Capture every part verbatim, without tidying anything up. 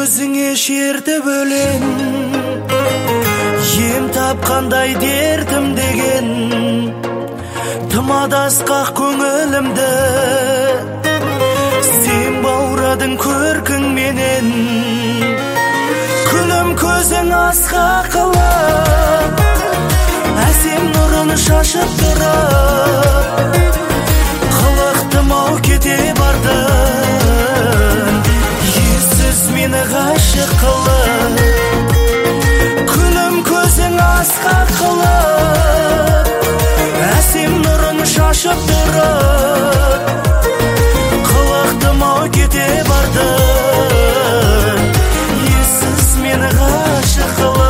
көзіңе шертіп өлең, ем тапқандай дертім деген, тым адасқақ көңілімді сен баурадың көркіңменен. Күлім көзің асқақ қылып, әсем нұрын шашып тұрып, қылықтым-ау кете бардың, ессіз мені ғашық қылып. Күлім көзің асқақ қылып, әсем нұрын шашып тұрып, қылықтым-ау кете бардың, ессіз мені ғашық қылып.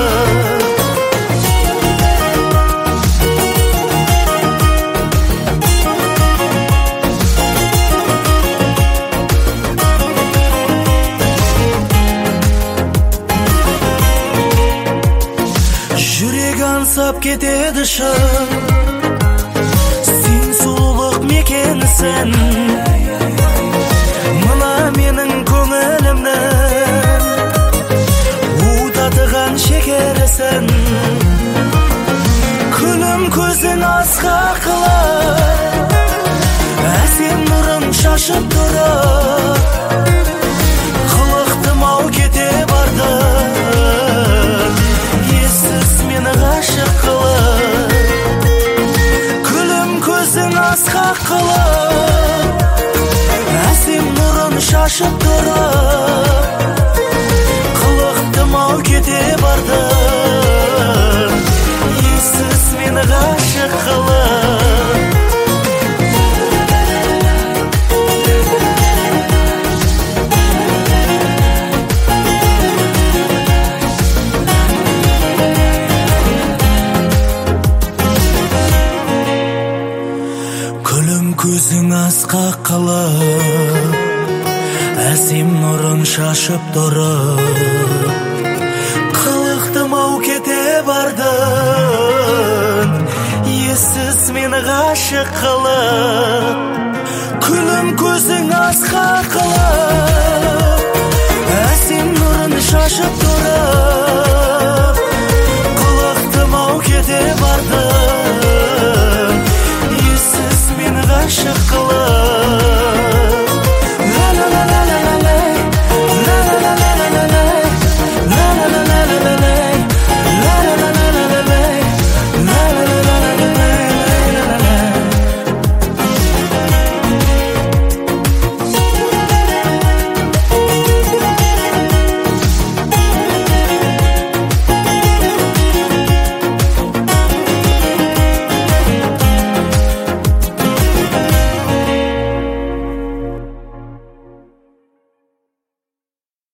Жүрек аңсап кетеді шын, сен сұлулық мекенісің, мына менің көңілімнің уытатыған шекерісің. Күлім көзің асқақ қылып, әсем нұрын шашып тұрып, қылықтым-ау кете бардың, ессіз мені ғашық қылып. Күлім көзің асқақ қылып, әсем нұрын шашып тұрып, қылықтым-ау кете бардың, ессіз мені ғашық қылып. Көзің асқақ қылып, әсем нұрын шашып тұрып, қылықтым-ау кете бардың, ессіз мені ғашық қылып. Күлім көзің асқақ